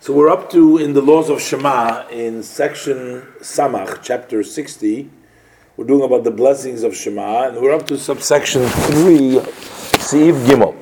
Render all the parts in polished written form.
So we're up to in the laws of Shema in section Samach, chapter 60. We're doing about the blessings of Shema, and we're up to subsection 3, Seif Gimel.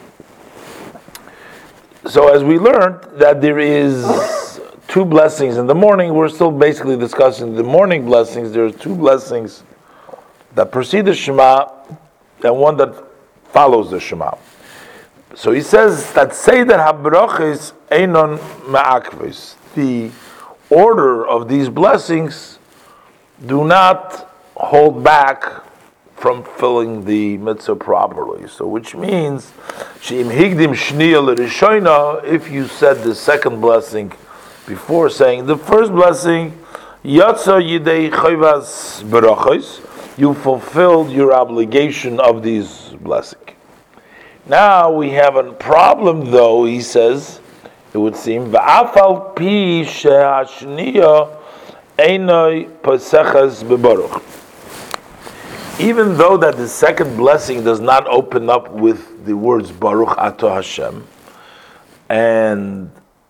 So as we learned that there is two blessings in the morning, we're still basically discussing the morning blessings. There are two blessings that precede the Shema and one that follows the Shema. So he says that Seder HaBrachos Einon Ma'akves. The order of these blessings do not hold back from filling the mitzvah properly. So which means, She'im Higdim Shniya L'Rishoina, if you said the second blessing before saying the first blessing, Yatsa Yidei Chayvas Brachos, you fulfilled your obligation of these blessings. Now we have a problem, though. He says, it would seem, V'afal pi she'ashniya einoi paseches bebaruch. Even though that the second blessing does not open up with the words Baruch Ato Hashem, and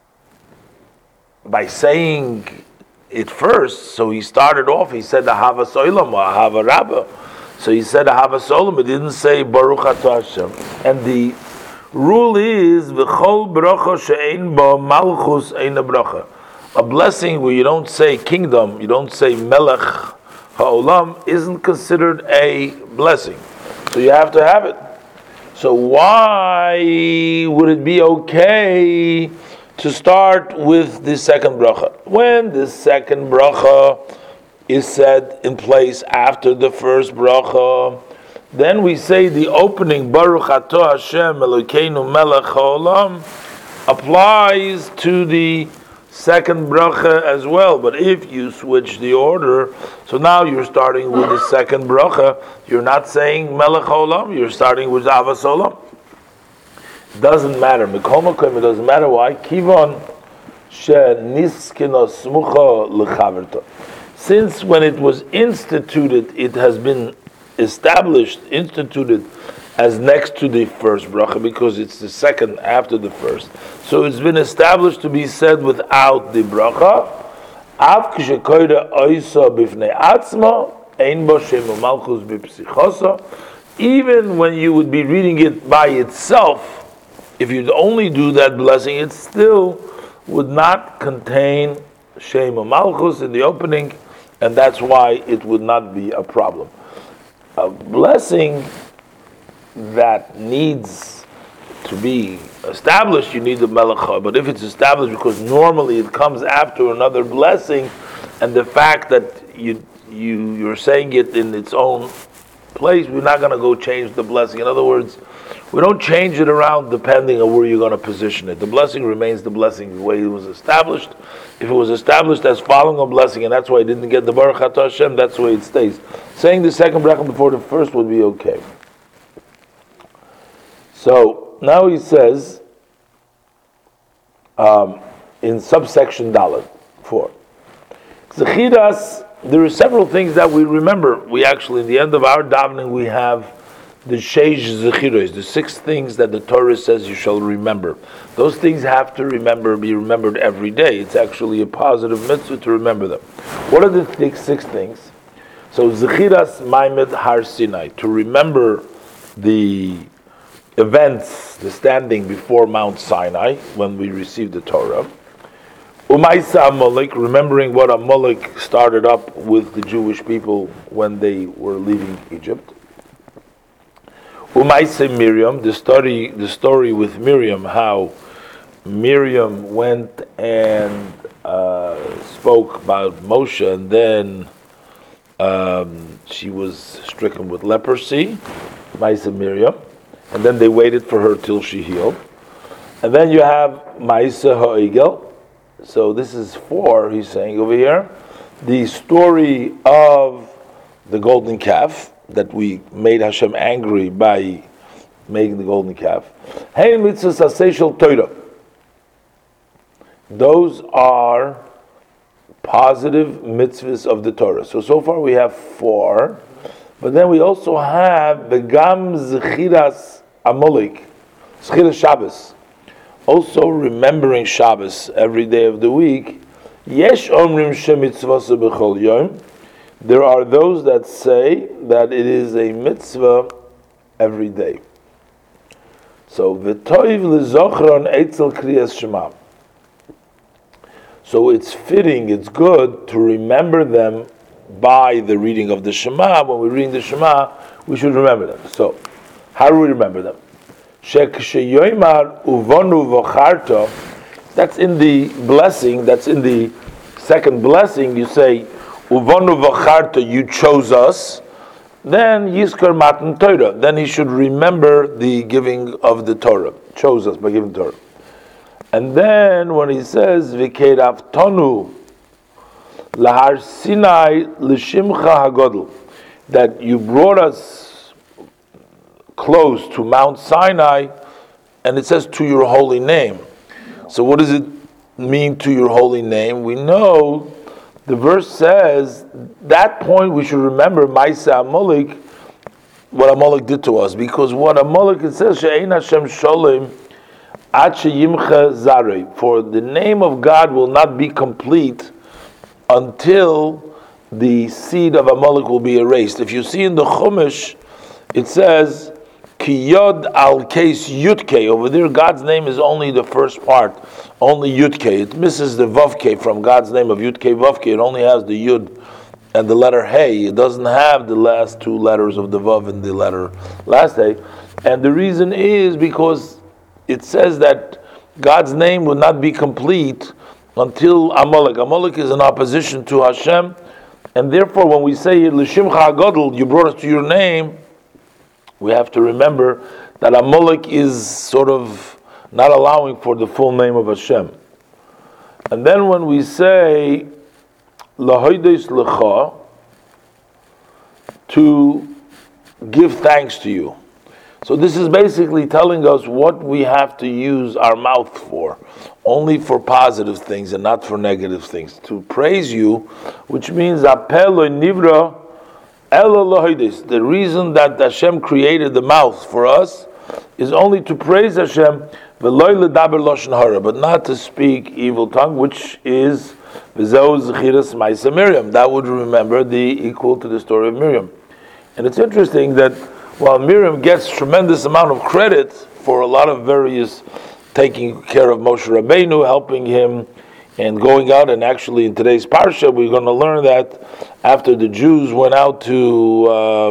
by saying it first, so he started off, he said Ahavas Olam or Ahava Rabbah. So he said Ahavas Olam, but didn't say Baruch Ato Hashem. And the rule is V'chol bracha she'ein bo malchus ein bracha. A blessing where you don't say kingdom, you don't say Melech Ha'olam, isn't considered a blessing. So you have to have it. So why would it be okay to start with the second bracha? When the second bracha is said in place after the first bracha, then we say the opening Baruch Ato Hashem Elokeinu Melech Ha'olam applies to the second bracha as well. But if you switch the order, so now you're starting with the second bracha, you're not saying Melech Ha'olam, you're starting with Ahavas Olam. It doesn't matter. Mikol Makom, it doesn't matter why. Kivon she niskino smucha lechaverto. Since when it was instituted, it has been instituted as next to the first bracha, because it's the second after the first. So it's been established to be said without the bracha. Av k'shekoyre oisa b'fnei atzma, ein bo shem u'malchus b'psichosa. Even when you would be reading it by itself, if you'd only do that blessing, it still would not contain shem u'malchus in the opening, and that's why it would not be a problem. A blessing that needs to be established, you need the melech. But if it's established because normally it comes after another blessing, and the fact that you're saying it in its own place, we're not going to go change the blessing. In other words, we don't change it around depending on where you're going to position it. The blessing remains the blessing the way it was established. If it was established as following a blessing, and that's why I didn't get the Baruch Ato Hashem, that's the way it stays. Saying the second bracha before the first would be okay. So now he says in subsection Dalet 4, Zechiras, there are several things that we remember. We actually, in the end of our davening, we have the Sheish Zechiros, the 6 things that the Torah says you shall remember. Those things have to be remembered every day. It's actually a positive mitzvah to remember them. What are the 6 things? So Zechiras Maimed Har Sinai, to remember the events, the standing before Mount Sinai when we received the Torah. Umaisa Amalek, remembering what Amalek started up with the Jewish people when they were leaving Egypt. Umaisa Miriam, the story with Miriam, how Miriam went and spoke about Moshe, and then she was stricken with leprosy, Maisa Miriam, and then they waited for her till she healed. And then you have Maisa Ha'egel. So this is 4, he's saying over here, the story of the golden calf, that we made Hashem angry by making the golden calf. Hey mitzvahs aseshel Torah. Those are positive mitzvahs of the Torah. So far we have 4, but then we also have the Gam Zechiras Amalek, Zechiras Shabbos. also remembering Shabbos every day of the week. Yesh omrim shemitzvasa b'chol yom. There are those that say that it is a mitzvah every day. So v'toiv l'zochron eitzel kriyas Shema. So it's fitting, it's good to remember them by the reading of the Shema. When we're reading the Shema, we should remember them. So, how do we remember them? Sheksheyoymar uvonu v'charta. That's in the blessing. That's in the second blessing. You say uvonu v'charta. You chose us. Then Yizkar Matan Torah. Then he should remember the giving of the Torah. Chose us by giving Torah. And then when he says V'keirav tonu lahar Sinai l'shimcha hagodl, that you brought us close to Mount Sinai, and it says to your holy name. So what does it mean to your holy name? We know the verse says that point we should remember Maisa Amalek, what Amalek did to us, because what Amalek, it says She'ein Hashem Sholem for the name of God will not be complete until the seed of Amalek will be erased. If you see in the Chumash, it says Ki Yod al Keis Yudke. Over there, God's name is only the first part, only Yudke. It misses the Vavke from God's name of Yudke Vavke. It only has the Yud and the letter Hey. It doesn't have the last two letters of the Vav and the letter last Hey. And the reason is because it says that God's name will not be complete until Amalek. Amalek is in opposition to Hashem, and therefore when we say L'shimcha Hagodl, you brought us to your name, we have to remember that Amalek is sort of not allowing for the full name of Hashem. And then when we say Lahoides Lecha, to give thanks to you. So this is basically telling us what we have to use our mouth for, only for positive things and not for negative things. To praise you, which means apelo nivra elalohidis. The reason that Hashem created the mouth for us is only to praise Hashem, v'loy ledaber lashon hara, but not to speak evil tongue, which is v'zeu zechiras ma'aseh Miriam. That would remember the equal to the story of Miriam. And it's interesting that while Miriam gets tremendous amount of credit for a lot of various taking care of Moshe Rabbeinu, helping him, and going out, and actually in today's parsha we're going to learn that after the Jews went out to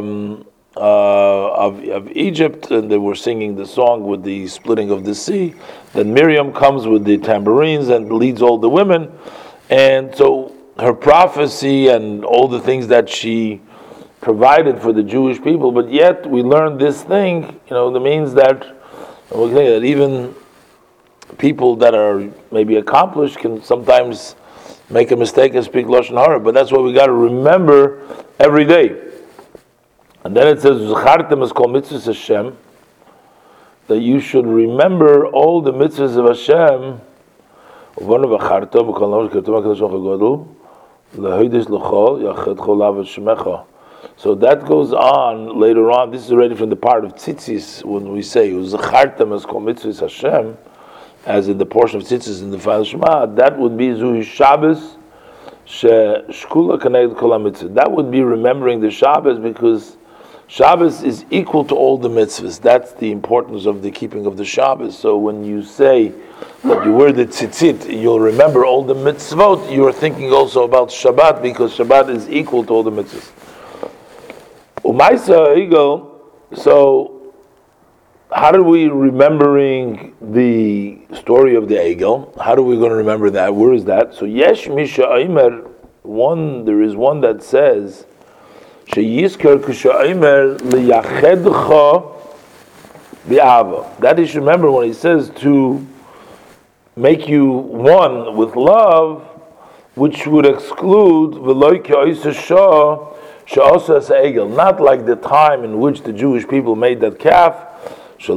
of Egypt and they were singing the song with the splitting of the sea, then Miriam comes with the tambourines and leads all the women, and so her prophecy and all the things that she provided for the Jewish people, but yet we learned this thing, that means that even people that are maybe accomplished can sometimes make a mistake and speak Lashon Hara, but that's what we got to remember every day. And then it says, Zechartem es kol mitzvahs Hashem, that you should remember all the mitzvahs of Hashem, uvanu v'charta b'kol nafesh k'tom ha'kadosh ha'gadol, lahoides l'chol, yached chol lav shemecha. So that goes on later on. This is already from the part of Tzitzis when we say Zachartem es kol mitzvahs Hashem, as in the portion of Tzitzis in the final Shema. That would be Zuhi Shabbos shekula kaneged kol mitzvah. That would be remembering the Shabbos, because Shabbos is equal to all the mitzvahs. That's the importance of the keeping of the Shabbos. So when you say that you wear the tzitzit, you'll remember all the mitzvot. You are thinking also about Shabbat, because Shabbat is equal to all the mitzvahs. Umaisa Egel, so how are we remembering the story of the Egel? How are we going to remember that? Where is that? So Yesh Misha Aimer, there is one that says, Sheyizker Kusha Aimer liyachedcha bi'ava. That is, remember when he says to make you one with love, which would exclude V'loi K'oisa Shah not like the time in which the Jewish people made that calf, in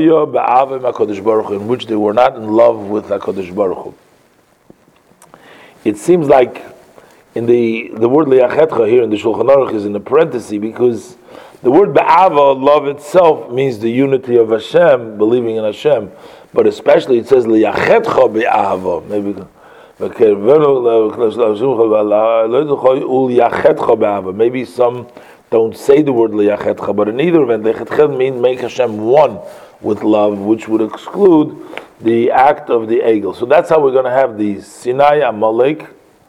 which they were not in love with HaKadosh Baruch Hu. It seems like in the word liyachetcha here in the Shulchan Aruch is in a parenthesis, because the word ba'ava, love itself, means the unity of Hashem, believing in Hashem. but especially it says liyachetcha be'ahava. Maybe maybe some don't say the word liyachetcha, but in either event, liyachetcha means make Hashem one with love, which would exclude the act of the egel. So that's how we're going to have the Sinai, Amalek,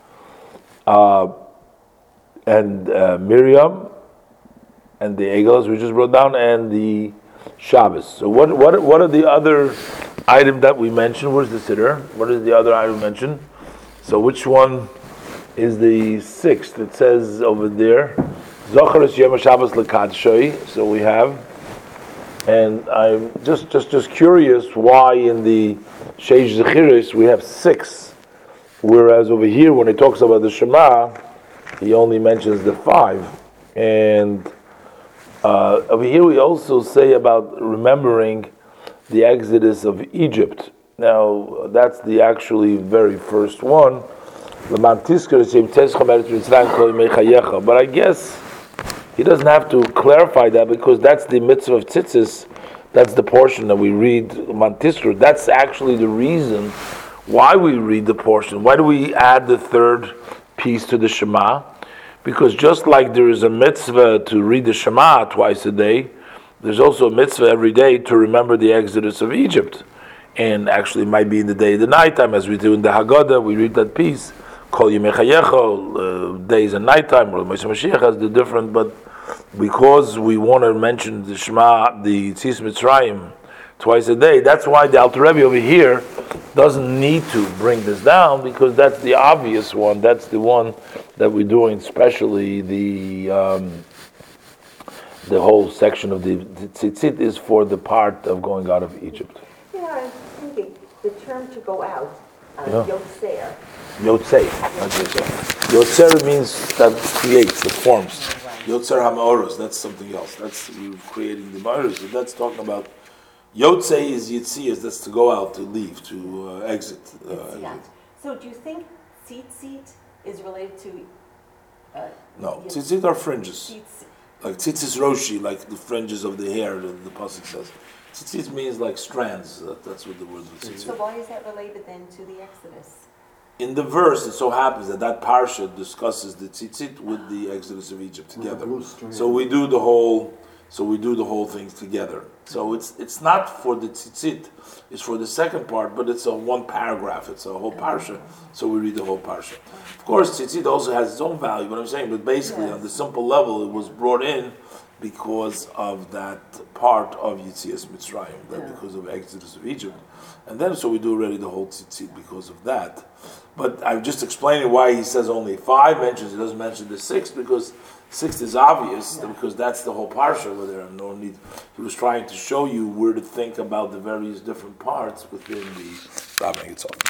and Miriam, and the egel, as we just wrote down, and the Shabbos. So what are the other item that we mentioned? Where's the siddur? What is the other item mentioned? So which one is the sixth? It says over there, Zocharis Yom Shabbos L'Kadshay. So we have, and I'm just curious why in the Sheish Zechiris we have 6, whereas over here when he talks about the Shema, he only mentions the 5. And over here we also say about remembering the exodus of Egypt. Now that's the actually very first one. But I guess he doesn't have to clarify that, because that's the mitzvah of tzitzis. That's the portion that we read Mantiskar. That's actually the reason why we read the portion. Why do we add the third piece to the Shema? Because just like there is a mitzvah to read the Shema twice a day, there's also a mitzvah every day to remember the exodus of Egypt. And actually it might be in the day and the nighttime, as we do in the Haggadah, we read that piece. Kol Yemei Chayecha, days and nighttime, or Moshe Mashiach has the different, but because we want to mention the Shema, the Tzis Mitzrayim, twice a day, that's why the Alter Rebbe over here doesn't need to bring this down, because that's the obvious one. That's the one that we're doing, especially the whole section of the Tzitzit is for the part of going out of Egypt. Yeah, I was thinking, the term to go out, Yotzer. Yotzer. Yotzer means that creates, that forms. Yotzer HaMeoros, that's something else. That's you creating the Meoros. So that's talking about. Yotzer is Yitzias, that's to go out, to leave, to exit. So do you think tzitzit is related to? No, tzitzit are fringes. Tzitzit. Like tzitzis roshi, like the fringes of the hair, the pasuk says. Tzitzit means like strands. That's what the word is. So why is that related then to the Exodus? In the verse, it so happens that parsha discusses the tzitzit with the exodus of Egypt together. So we do the whole thing together. So it's not for the tzitzit, it's for the second part, but it's a one paragraph. It's a whole parsha. So we read the whole parsha. Of course, tzitzit also has its own value. But I'm saying, but basically on the simple level, it was brought in because of that part of Yitzias Mitzrayim, because of Exodus of Egypt. And then so we do already the whole tzitzit because of that. But I'm just explaining why he says only 5 mentions, he doesn't mention the 6, because 6 is obvious, because that's the whole parsha where there are no need. He was trying to show you where to think about the various different parts within the davening itself.